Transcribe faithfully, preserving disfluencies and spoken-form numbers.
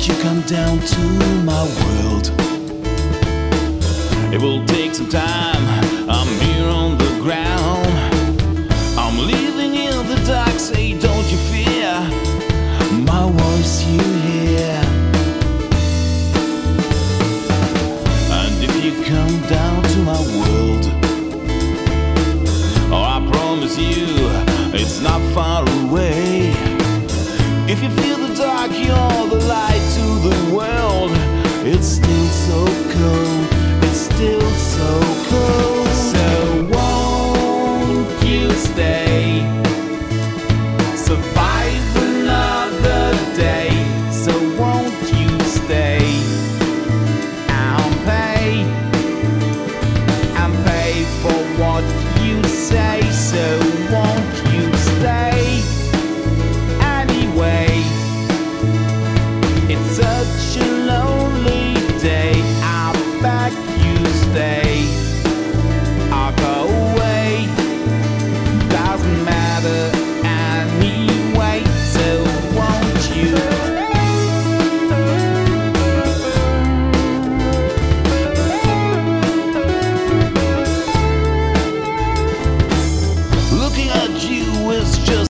you come down to my world? It will take some time. I'm here on the ground. I'm living in the dark. Say, don't you fear my voice you hear. And if you come down to my world, oh, I promise you it's not far away. If you feel the dark, you're the light to the world. It's still so cold, it's still so cold. So won't you stay? Survive.